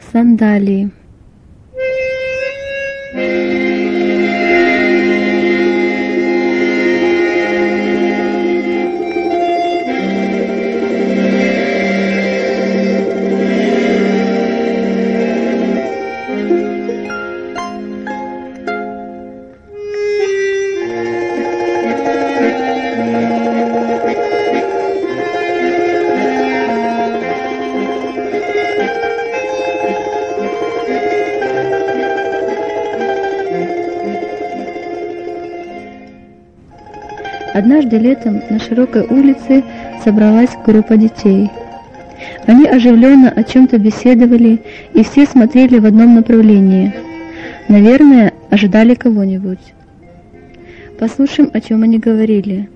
Сандалии. Однажды летом на широкой улице собралась группа детей. Они оживленно о чем-то беседовали, и все смотрели в одном направлении. Наверное, ожидали кого-нибудь. Послушаем, о чем они говорили.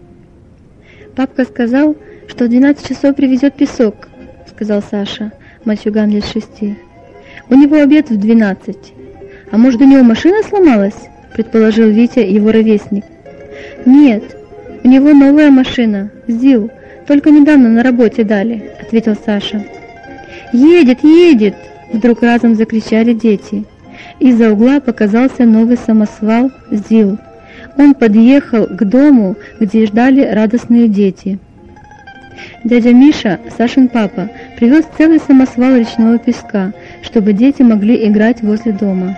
«Папка сказал, что в 12 часов привезет песок», — сказал Саша, мальчуган лет 6. «У него обед в 12. А может, у него машина сломалась?» — предположил Витя, его ровесник. «Нет, у него новая машина, ЗИЛ, только недавно на работе дали», — ответил Саша. «Едет, едет!» — вдруг разом закричали дети. Из-за угла показался новый самосвал ЗИЛ. Он подъехал к дому, где ждали радостные дети. Дядя Миша, Сашин папа, привез целый самосвал речного песка, чтобы дети могли играть возле дома.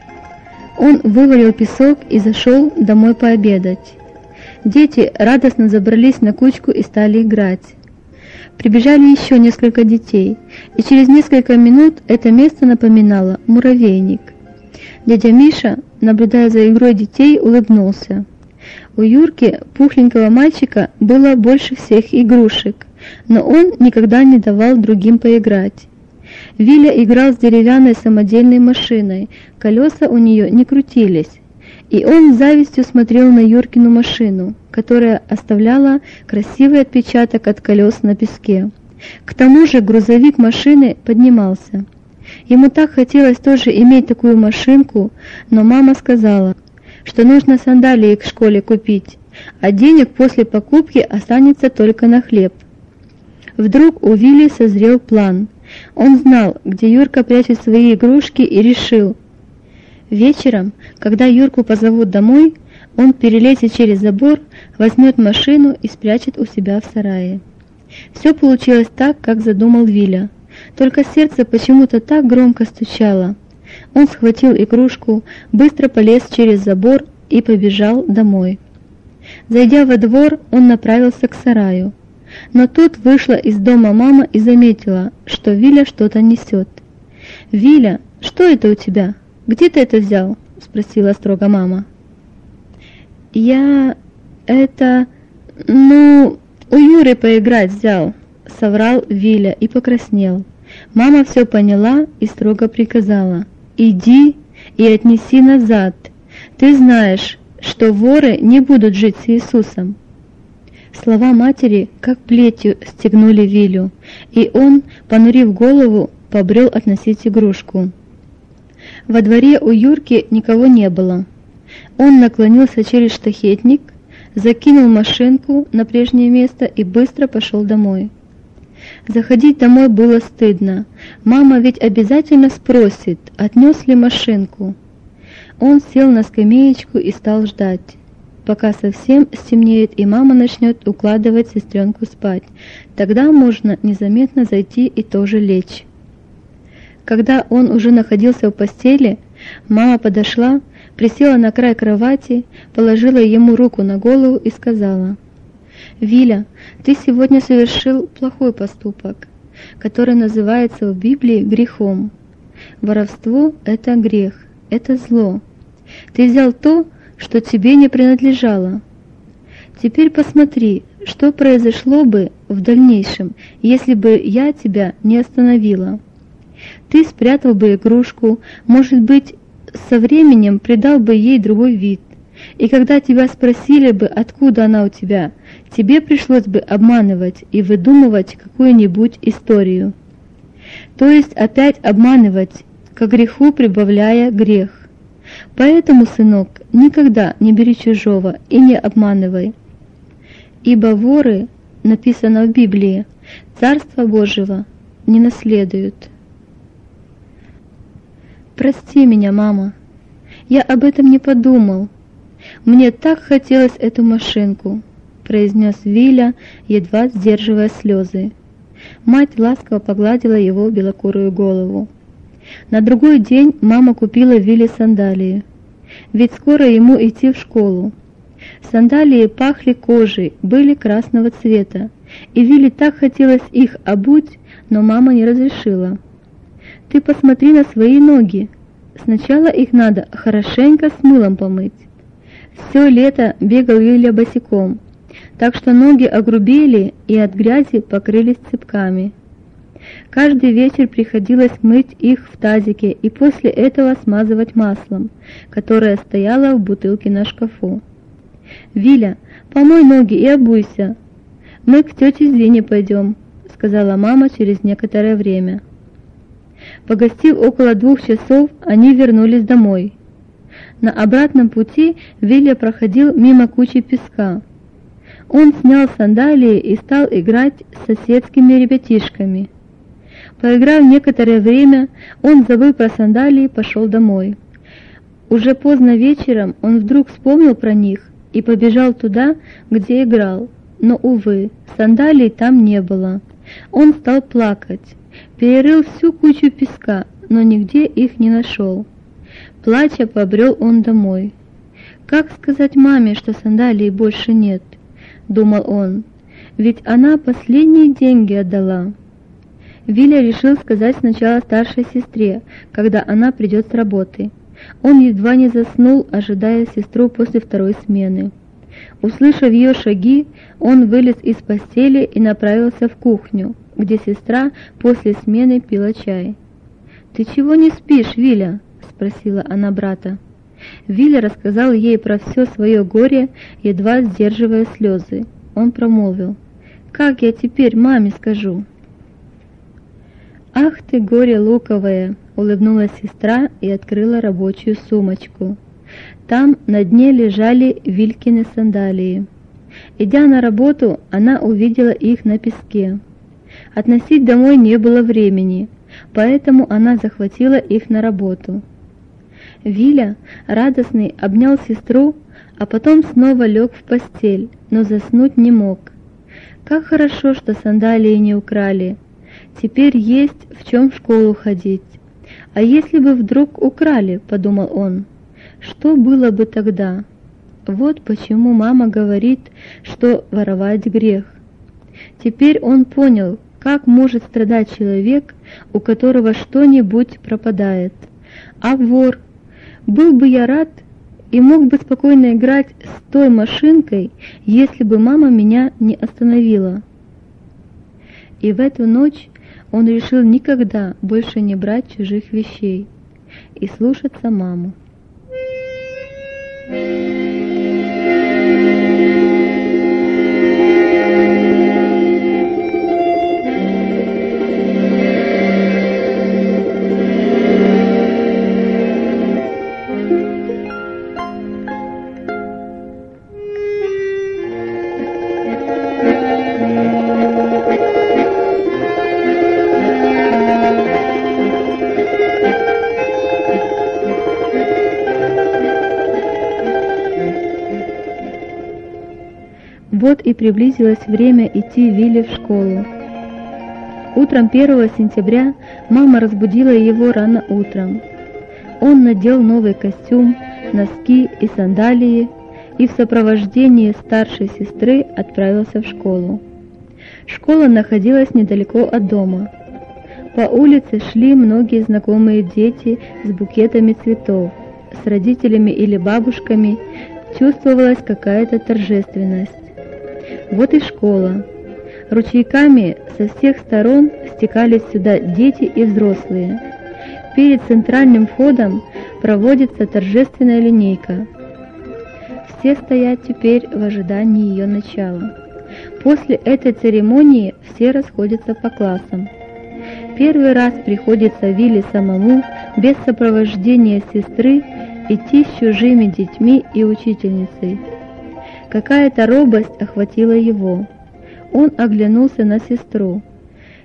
Он вывалил песок и зашел домой пообедать. Дети радостно забрались на кучку и стали играть. Прибежали еще несколько детей, и через несколько минут это место напоминало муравейник. Дядя Миша, наблюдая за игрой детей, улыбнулся. У Юрки, пухленького мальчика, было больше всех игрушек, но он никогда не давал другим поиграть. Виля играл с деревянной самодельной машиной, колеса у нее не крутились. И он с завистью смотрел на Юркину машину, которая оставляла красивый отпечаток от колес на песке. К тому же грузовик машины поднимался. Ему так хотелось тоже иметь такую машинку, но мама сказала, что нужно сандалии к школе купить, а денег после покупки останется только на хлеб. Вдруг у Вилли созрел план. Он знал, где Юрка прячет свои игрушки, и решил: вечером, когда Юрку позовут домой, он перелезет через забор, возьмет машину и спрячет у себя в сарае. Все получилось так, как задумал Виля. Только сердце почему-то так громко стучало. Он схватил игрушку, быстро полез через забор и побежал домой. Зайдя во двор, он направился к сараю. Но тут вышла из дома мама и заметила, что Виля что-то несет. «Виля, что это у тебя? Где ты это взял?» — спросила строго мама. «Я... у Юры поиграть взял», — соврал Виля и покраснел. Мама все поняла и строго приказала: «Иди и отнеси назад. Ты знаешь, что воры не будут жить с Иисусом». Слова матери как плетью стегнули Вилю, и он, понурив голову, побрел относить игрушку. Во дворе у Юрки никого не было. Он наклонился через штахетник, закинул машинку на прежнее место и быстро пошел домой. Заходить домой было стыдно. Мама ведь обязательно спросит, отнес ли машинку. Он сел на скамеечку и стал ждать, пока совсем стемнеет и мама начнет укладывать сестренку спать. Тогда можно незаметно зайти и тоже лечь. Когда он уже находился в постели, мама подошла, присела на край кровати, положила ему руку на голову и сказала: «Виля, ты сегодня совершил плохой поступок, который называется в Библии грехом. Воровство – это грех, это зло. Ты взял то, что тебе не принадлежало. Теперь посмотри, что произошло бы в дальнейшем, если бы я тебя не остановила. Ты спрятал бы игрушку, может быть, со временем придал бы ей другой вид, и когда тебя спросили бы, откуда она у тебя, тебе пришлось бы обманывать и выдумывать какую-нибудь историю. То есть опять обманывать, к греху прибавляя грех. Поэтому, сынок, никогда не бери чужого и не обманывай. Ибо воры, написано в Библии, Царства Божьего не наследуют». «Прости меня, мама. Я об этом не подумал. Мне так хотелось эту машинку», — произнес Виля, едва сдерживая слезы. Мать ласково погладила его белокурую голову. На другой день мама купила Виле сандалии, ведь скоро ему идти в школу. Сандалии пахли кожей, были красного цвета, и Виле так хотелось их обуть, но мама не разрешила. «Ты посмотри на свои ноги. Сначала их надо хорошенько с мылом помыть». Все лето бегал Виля босиком, так что ноги огрубели и от грязи покрылись цепками. Каждый вечер приходилось мыть их в тазике и после этого смазывать маслом, которое стояло в бутылке на шкафу. «Виля, помой ноги и обуйся. Мы к тете Зине пойдем», — сказала мама через некоторое время. Погостив около 2 часов, они вернулись домой. На обратном пути Виля проходил мимо кучи песка. Он снял сандалии и стал играть с соседскими ребятишками. Поиграв некоторое время, он, забыв про сандалии, пошел домой. Уже поздно вечером он вдруг вспомнил про них и побежал туда, где играл, но, увы, сандалий там не было. Он стал плакать, перерыл всю кучу песка, но нигде их не нашел. Плача побрел он домой. «Как сказать маме, что сандалий больше нет?» — думал он, — «ведь она последние деньги отдала». Виля решил сказать сначала старшей сестре, когда она придет с работы. Он едва не заснул, ожидая сестру после 2-й смены. Услышав ее шаги, он вылез из постели и направился в кухню, где сестра после смены пила чай. «Ты чего не спишь, Виля?» — спросила она брата. Виля рассказал ей про все свое горе, едва сдерживая слезы. Он промолвил: «Как я теперь маме скажу?» «Ах ты, горе луковое!» — улыбнулась сестра и открыла рабочую сумочку. Там на дне лежали Вилькины сандалии. Идя на работу, она увидела их на песке. Относить домой не было времени, поэтому она захватила их на работу. Виля, радостный, обнял сестру, а потом снова лег в постель, но заснуть не мог. Как хорошо, что сандалии не украли. Теперь есть в чем в школу ходить. А если бы вдруг украли, подумал он, что было бы тогда? Вот почему мама говорит, что воровать грех. Теперь он понял, как может страдать человек, у которого что-нибудь пропадает. А вор? Был бы я рад и мог бы спокойно играть с той машинкой, если бы мама меня не остановила. И в эту ночь он решил никогда больше не брать чужих вещей и слушаться маму. Вот и приблизилось время идти Виле в школу. Утром 1 сентября мама разбудила его рано утром. Он надел новый костюм, носки и сандалии и в сопровождении старшей сестры отправился в школу. Школа находилась недалеко от дома. По улице шли многие знакомые дети с букетами цветов, с родителями или бабушками, чувствовалась какая-то торжественность. Вот и школа. Ручейками со всех сторон стекались сюда дети и взрослые. Перед центральным входом проводится торжественная линейка. Все стоят теперь в ожидании ее начала. После этой церемонии все расходятся по классам. Первый раз приходится Виле самому, без сопровождения сестры, идти с чужими детьми и учительницей. Какая-то робость охватила его. Он оглянулся на сестру.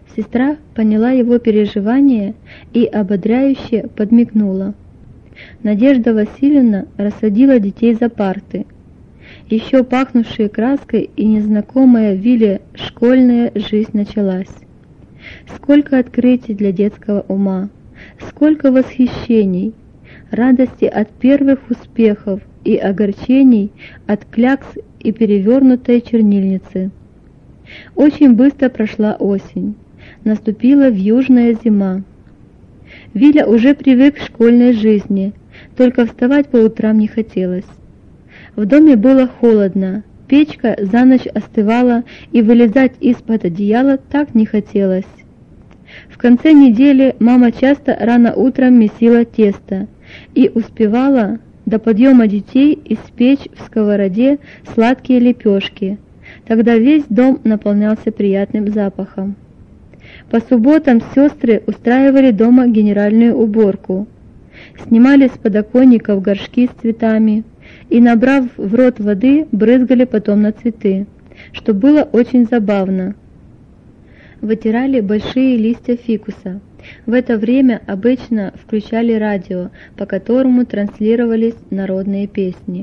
Сестра поняла его переживания и ободряюще подмигнула. Надежда Васильевна рассадила детей за парты. Еще пахнувшая краской и незнакомая Виле школьная жизнь началась. Сколько открытий для детского ума, сколько восхищений, радости от первых успехов и огорчений от клякс и перевернутой чернильницы. Очень быстро прошла осень, наступила вьюжная зима. Виля уже привык к школьной жизни, только вставать по утрам не хотелось. В доме было холодно, печка за ночь остывала, и вылезать из-под одеяла так не хотелось. В конце недели мама часто рано утром месила тесто и успевала до подъема детей испечь в сковороде сладкие лепешки. Тогда весь дом наполнялся приятным запахом. По субботам сестры устраивали дома генеральную уборку, снимали с подоконников горшки с цветами и, набрав в рот воды, брызгали потом на цветы, что было очень забавно. Вытирали большие листья фикуса. В это время обычно включали радио, по которому транслировались народные песни.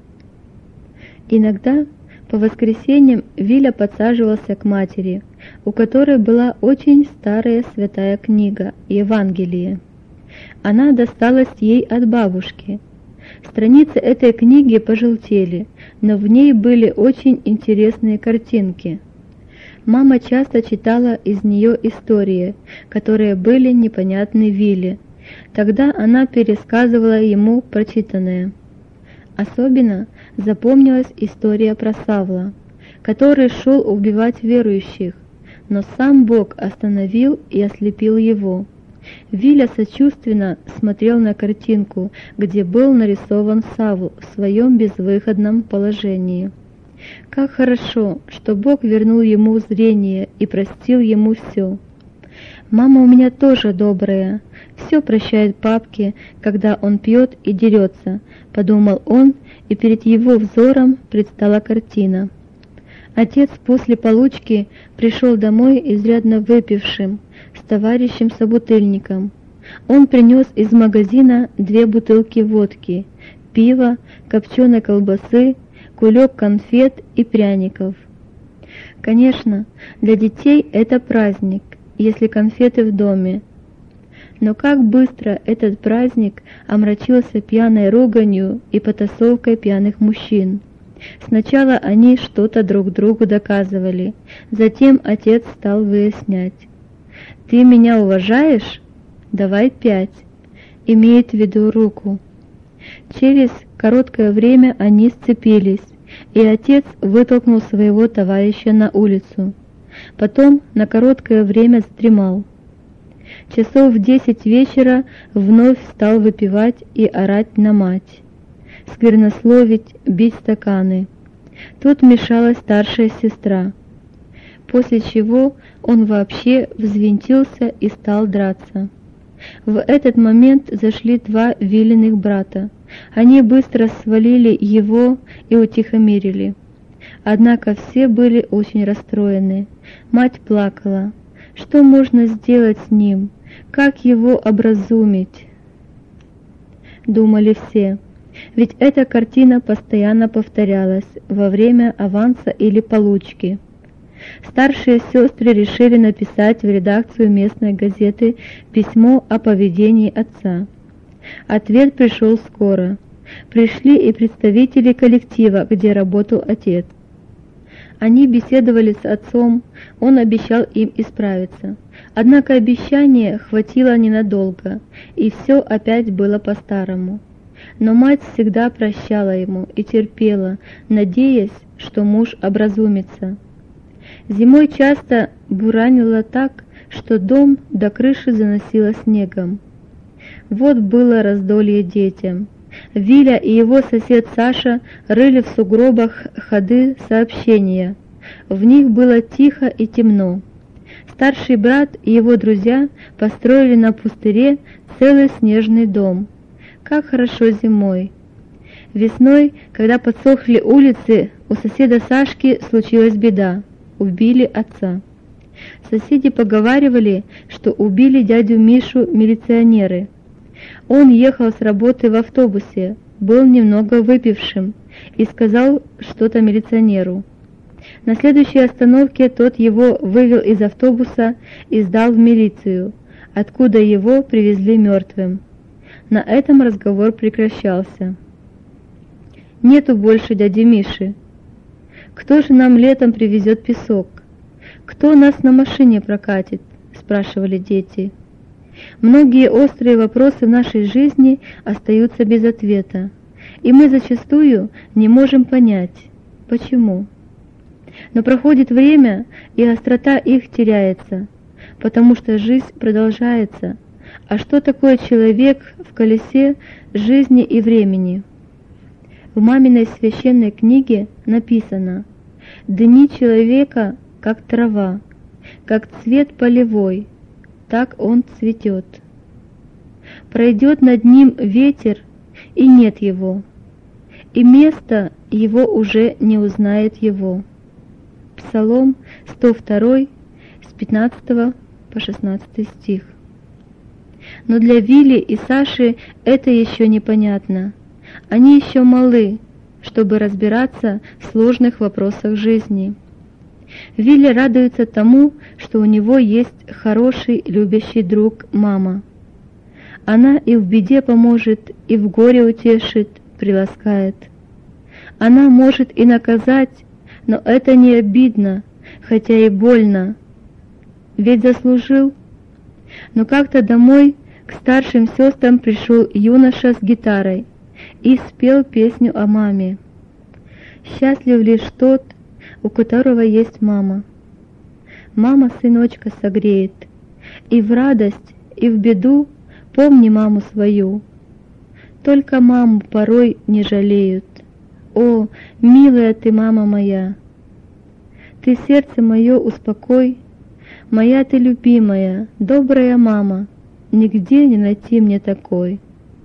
Иногда по воскресеньям Виля подсаживался к матери, у которой была очень старая святая книга «Евангелие». Она досталась ей от бабушки. Страницы этой книги пожелтели, но в ней были очень интересные картинки. Мама часто читала из нее истории, которые были непонятны Виле. Тогда она пересказывала ему прочитанное. Особенно запомнилась история про Савла, который шел убивать верующих, но сам Бог остановил и ослепил его. Виля сочувственно смотрел на картинку, где был нарисован Савл в своем безвыходном положении. Как хорошо, что Бог вернул ему зрение и простил ему все. «Мама у меня тоже добрая, все прощает папке, когда он пьет и дерется», — подумал он, и перед его взором предстала картина. Отец после получки пришел домой изрядно выпившим, с товарищем-собутыльником. Он принес из магазина 2 бутылки водки, пива, копченой колбасы, кулек конфет и пряников. Конечно, для детей это праздник, если конфеты в доме. Но как быстро этот праздник омрачился пьяной руганью и потасовкой пьяных мужчин. Сначала они что-то друг другу доказывали, затем отец стал выяснять. «Ты меня уважаешь? Давай 5», имеет в виду руку. Через короткое время они сцепились, и отец вытолкнул своего товарища на улицу. Потом на короткое время задремал. Часов в 10 вечера вновь стал выпивать и орать на мать, сквернословить, бить стаканы. Тут вмешалась старшая сестра, после чего он вообще взвинтился и стал драться. В этот момент зашли 2 Вилиных брата. Они быстро свалили его и утихомирили. Однако все были очень расстроены. Мать плакала. Что можно сделать с ним? Как его образумить? Думали все. Ведь эта картина постоянно повторялась во время аванса или получки. Старшие сестры решили написать в редакцию местной газеты письмо о поведении отца. Ответ пришел скоро. Пришли и представители коллектива, где работал отец. Они беседовали с отцом, он обещал им исправиться. Однако обещания хватило ненадолго, и все опять было по-старому. Но мать всегда прощала ему и терпела, надеясь, что муж образумится. Зимой часто буранило так, что дом до крыши заносило снегом. Вот было раздолье детям. Виля и его сосед Саша рыли в сугробах ходы сообщения. В них было тихо и темно. Старший брат и его друзья построили на пустыре целый снежный дом. Как хорошо зимой. Весной, когда подсохли улицы, у соседа Сашки случилась беда. Убили отца. Соседи поговаривали, что убили дядю Мишу милиционеры. Он ехал с работы в автобусе, был немного выпившим и сказал что-то милиционеру. На следующей остановке тот его вывел из автобуса и сдал в милицию, откуда его привезли мертвым. На этом разговор прекращался. «Нету больше дяди Миши. Кто же нам летом привезет песок? Кто нас на машине прокатит?» – спрашивали дети. Многие острые вопросы в нашей жизни остаются без ответа, и мы зачастую не можем понять, почему. Но проходит время, и острота их теряется, потому что жизнь продолжается. А что такое человек в колесе жизни и времени? В маминой священной книге написано: «Дни человека, как трава, как цвет полевой, так он цветет. Пройдет над ним ветер, и нет его, и место его уже не узнает его». Псалом 102, с 15 по 16 стих. Но для Вилли и Саши это еще непонятно. Они еще малы, чтобы разбираться в сложных вопросах жизни. Вилли радуется тому, что у него есть хороший, любящий друг мама. Она и в беде поможет, и в горе утешит, приласкает. Она может и наказать, но это не обидно, хотя и больно. Ведь заслужил. Но как-то домой к старшим сестрам пришел юноша с гитарой и спел песню о маме. «Счастлив лишь тот, у которого есть мама. Мама сыночка согреет, и в радость, и в беду помни маму свою. Только маму порой не жалеют. О, милая ты, мама моя! Ты сердце мое успокой, моя ты любимая, добрая мама, нигде не найти мне такой».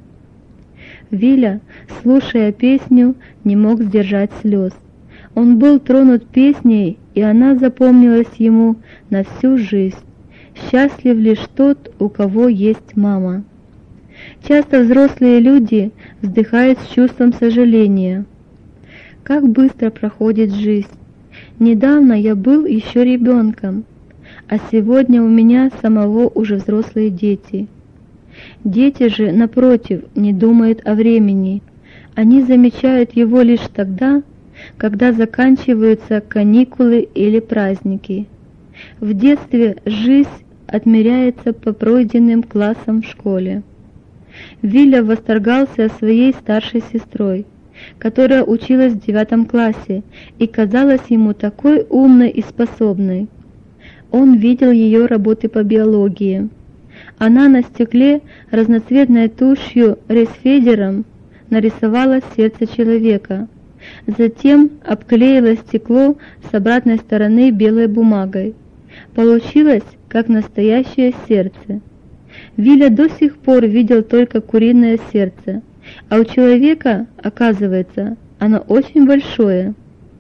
Виля, слушая песню, не мог сдержать слез. Он был тронут песней, и она запомнилась ему на всю жизнь. Счастлив лишь тот, у кого есть мама. Часто взрослые люди вздыхают с чувством сожаления. Как быстро проходит жизнь. Недавно я был еще ребенком, а сегодня у меня самого уже взрослые дети. Дети же, напротив, не думают о времени. Они замечают его лишь тогда, когда заканчиваются каникулы или праздники. В детстве жизнь отмеряется по пройденным классам в школе. Виля восторгался своей старшей сестрой, которая училась в 9 классе и казалась ему такой умной и способной. Он видел ее работы по биологии. Она на стекле разноцветной тушью рейсфедером нарисовала сердце человека, затем обклеила стекло с обратной стороны белой бумагой. Получилось, как настоящее сердце. Виля до сих пор видел только куриное сердце, а у человека, оказывается, оно очень большое.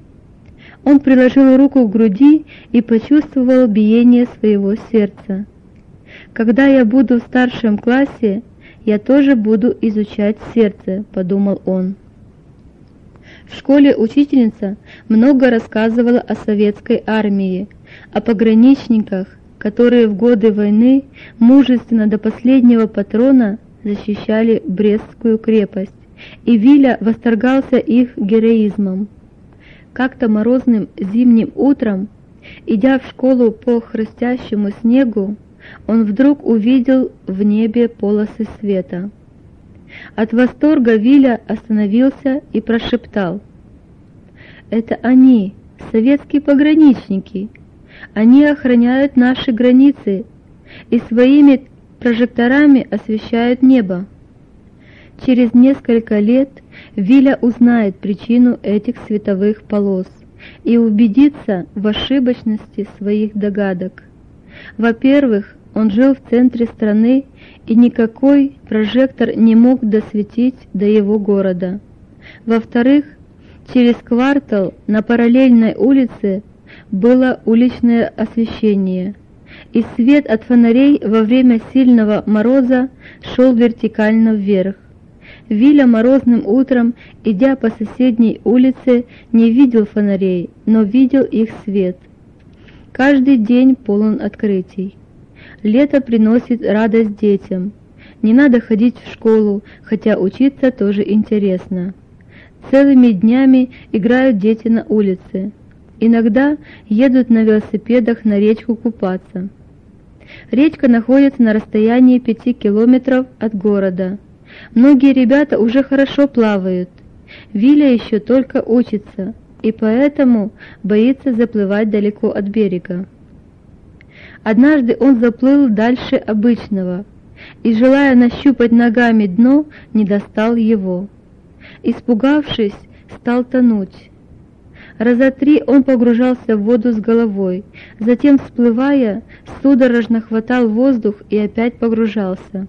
Он приложил руку к груди и почувствовал биение своего сердца. «Когда я буду в старшем классе, я тоже буду изучать сердце», — подумал он. В школе учительница много рассказывала о советской армии, о пограничниках, которые в годы войны мужественно до последнего патрона защищали Брестскую крепость, и Виля восторгался их героизмом. Как-то морозным зимним утром, идя в школу по хрустящему снегу, он вдруг увидел в небе полосы света. От восторга Виля остановился и прошептал: «Это они, советские пограничники! Они охраняют наши границы и своими прожекторами освещают небо». Через несколько лет Виля узнает причину этих световых полос и убедится в ошибочности своих догадок. Во-первых, он жил в центре страны, и никакой прожектор не мог досветить до его города. Во-вторых, через квартал на параллельной улице было уличное освещение, и свет от фонарей во время сильного мороза шел вертикально вверх. Виля морозным утром, идя по соседней улице, не видел фонарей, но видел их свет. Каждый день полон открытий. Лето приносит радость детям. Не надо ходить в школу, хотя учиться тоже интересно. Целыми днями играют дети на улице. Иногда едут на велосипедах на речку купаться. Речка находится на расстоянии 5 километров от города. Многие ребята уже хорошо плавают. Виля еще только учится, и поэтому боится заплывать далеко от берега. Однажды он заплыл дальше обычного, и, желая нащупать ногами дно, не достал его. Испугавшись, стал тонуть. Раза 3 он погружался в воду с головой, затем, всплывая, судорожно хватал воздух и опять погружался.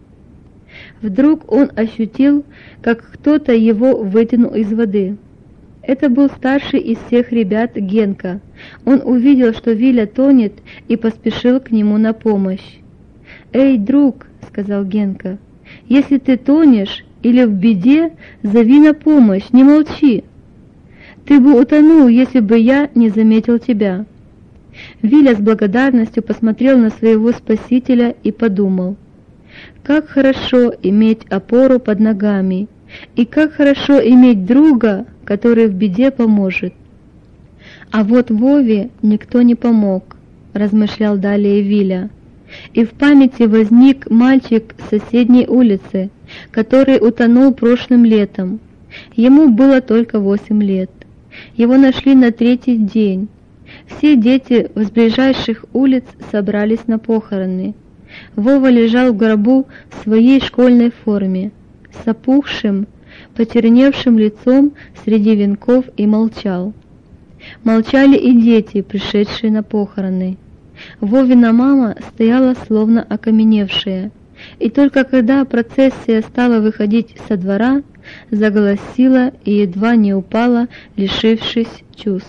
Вдруг он ощутил, как кто-то его вытянул из воды. Это был старший из всех ребят Генка. Он увидел, что Виля тонет, и поспешил к нему на помощь. «Эй, друг», — сказал Генка, — «если ты тонешь или в беде, зови на помощь, не молчи. Ты бы утонул, если бы я не заметил тебя». Виля с благодарностью посмотрел на своего спасителя и подумал: как хорошо иметь опору под ногами, и как хорошо иметь друга, который в беде поможет. А вот Вове никто не помог, размышлял далее Виля. И в памяти возник мальчик с соседней улицы, который утонул прошлым летом. Ему было только 8 лет. Его нашли на 3-й день. Все дети с ближайших улиц собрались на похороны. Вова лежал в гробу в своей школьной форме, с опухшим, почерневшим лицом среди венков, и молчал. Молчали и дети, пришедшие на похороны. Вовина мама стояла словно окаменевшая, и только когда процессия стала выходить со двора, заголосила и едва не упала, лишившись чувств.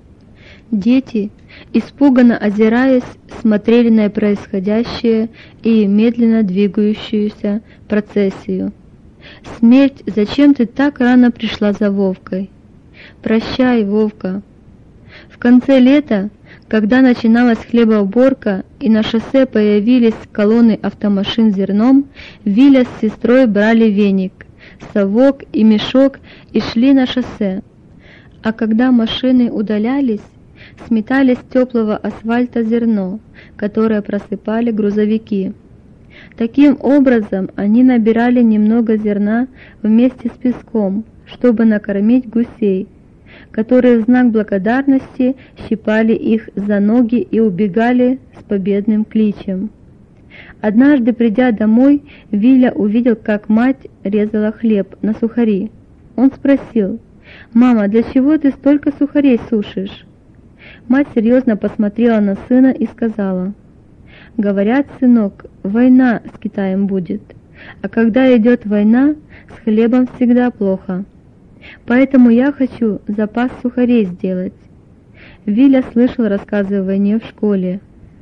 Дети, испуганно озираясь, смотрели на происходящее и медленно двигающуюся процессию. «Смерть, зачем ты так рано пришла за Вовкой? Прощай, Вовка». В конце лета, когда начиналась хлебоуборка и на шоссе появились колонны автомашин с зерном, Виля с сестрой брали веник, совок и мешок и шли на шоссе. А когда машины удалялись, сметали с теплого асфальта зерно, которое просыпали грузовики. Таким образом они набирали немного зерна вместе с песком, чтобы накормить гусей, которые в знак благодарности щипали их за ноги и убегали с победным кличем. Однажды, придя домой, Виля увидел, как мать резала хлеб на сухари. Он спросил: «Мама, для чего ты столько сухарей сушишь?» Мать серьезно посмотрела на сына и сказала: «Говорят, сынок, война с Китаем будет, а когда идет война, с хлебом всегда плохо. Поэтому я хочу запас сухарей сделать». Виля слышал рассказы о войне в школе,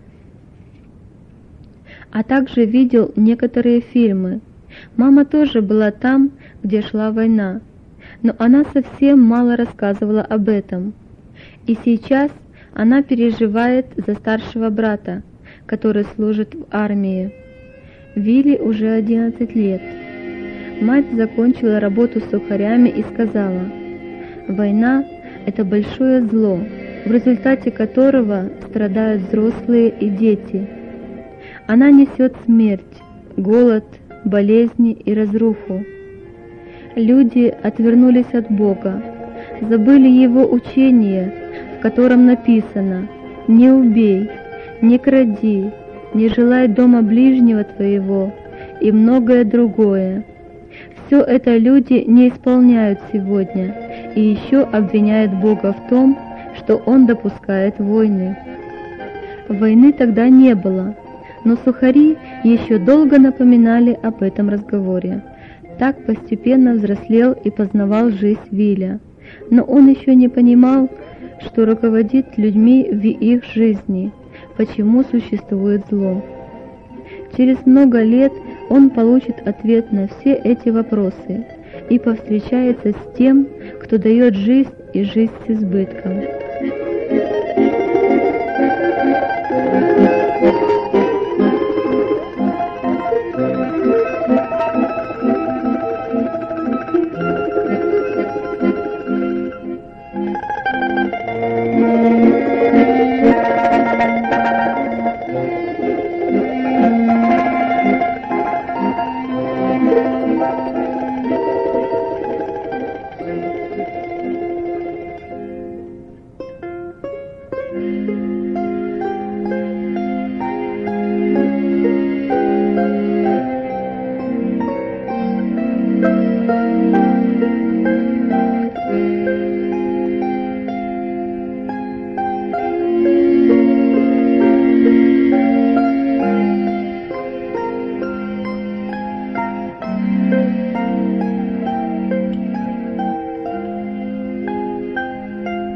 а также видел некоторые фильмы. Мама тоже была там, где шла война, но она совсем мало рассказывала об этом. И сейчас она переживает за старшего брата, который служит в армии. Виле уже 11 лет. Мать закончила работу с сухарями и сказала: «Война – это большое зло, в результате которого страдают взрослые и дети. Она несет смерть, голод, болезни и разруху. Люди отвернулись от Бога, забыли Его учение, в котором написано: «Не убей, не кради, не желай дома ближнего твоего» и многое другое. Все это люди не исполняют сегодня и еще обвиняют Бога в том, что Он допускает войны. Войны тогда не было, но сухари еще долго напоминали об этом разговоре. Так постепенно взрослел и познавал жизнь Виля. но он еще не понимал, что руководит людьми в их жизни, почему существует зло. Через много лет он получит ответ на все эти вопросы и повстречается с тем, кто дает жизнь и жизнь с избытком.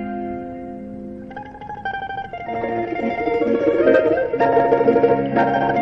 Thank you.